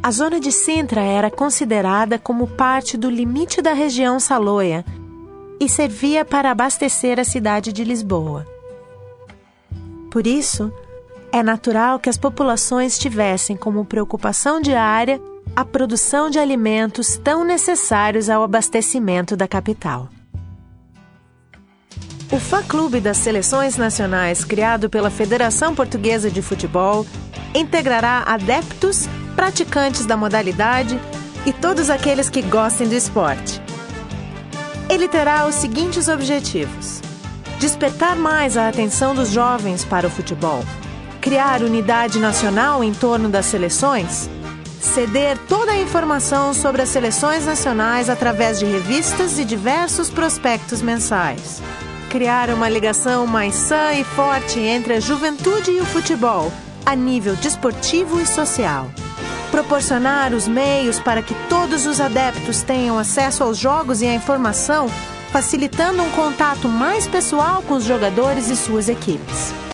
A zona de Sintra era considerada como parte do limite da região Saloia e servia para abastecer a cidade de Lisboa. Por isso, é natural que as populações tivessem como preocupação diária a produção de alimentos tão necessários ao abastecimento da capital. O fã-clube das seleções nacionais, criado pela Federação Portuguesa de Futebol, integrará adeptos, praticantes da modalidade e todos aqueles que gostem do esporte. Ele terá os seguintes objetivos: despertar mais a atenção dos jovens para o futebol, criar unidade nacional em torno das seleções, ceder toda a informação sobre as seleções nacionais através de revistas e diversos prospectos mensais, criar uma ligação mais sã e forte entre a juventude e o futebol, a nível desportivo e social, proporcionar os meios para que todos os adeptos tenham acesso aos jogos e à informação, facilitando um contato mais pessoal com os jogadores e suas equipes.